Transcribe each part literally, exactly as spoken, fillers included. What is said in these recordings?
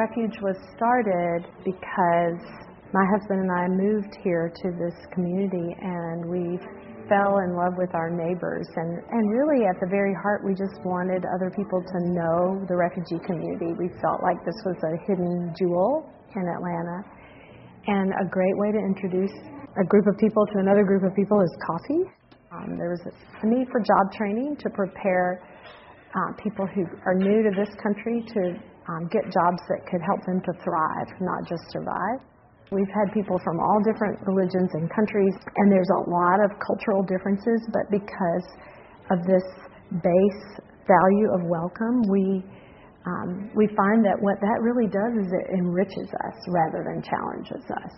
Refuge was started because my husband and I moved here to this community, and we fell in love with our neighbors. And, and really, at the very heart, we just wanted other people to know the refugee community. We felt like this was a hidden jewel in Atlanta. And a great way to introduce a group of people to another group of people is coffee. Um, there was a need for job training to prepare uh, people who are new to this country to um, get jobs that could help them to thrive, not just survive. We've had people from all different religions and countries, and there's a lot of cultural differences, but because of this base value of welcome, we um, we find that what that really does is it enriches us rather than challenges us.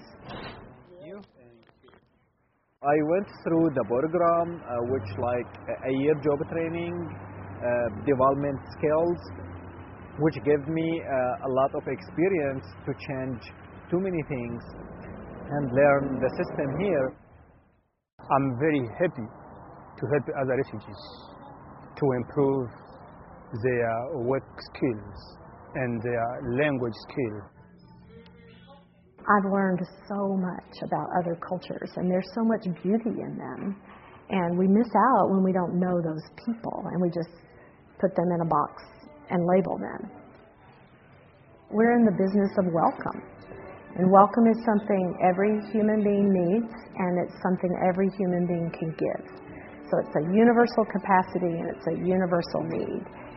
I went through the program, uh, which like a year job training, uh, development skills, which gave me uh, a lot of experience to change too many things and learn the system here. I'm very happy to help other refugees to improve their work skills and their language skills. I've learned so much about other cultures, and there's so much beauty in them. And we miss out when we don't know those people, and we just put them in a box and label them. We're in the business of welcome. And welcome is something every human being needs, and it's something every human being can give. So it's a universal capacity, and it's a universal need.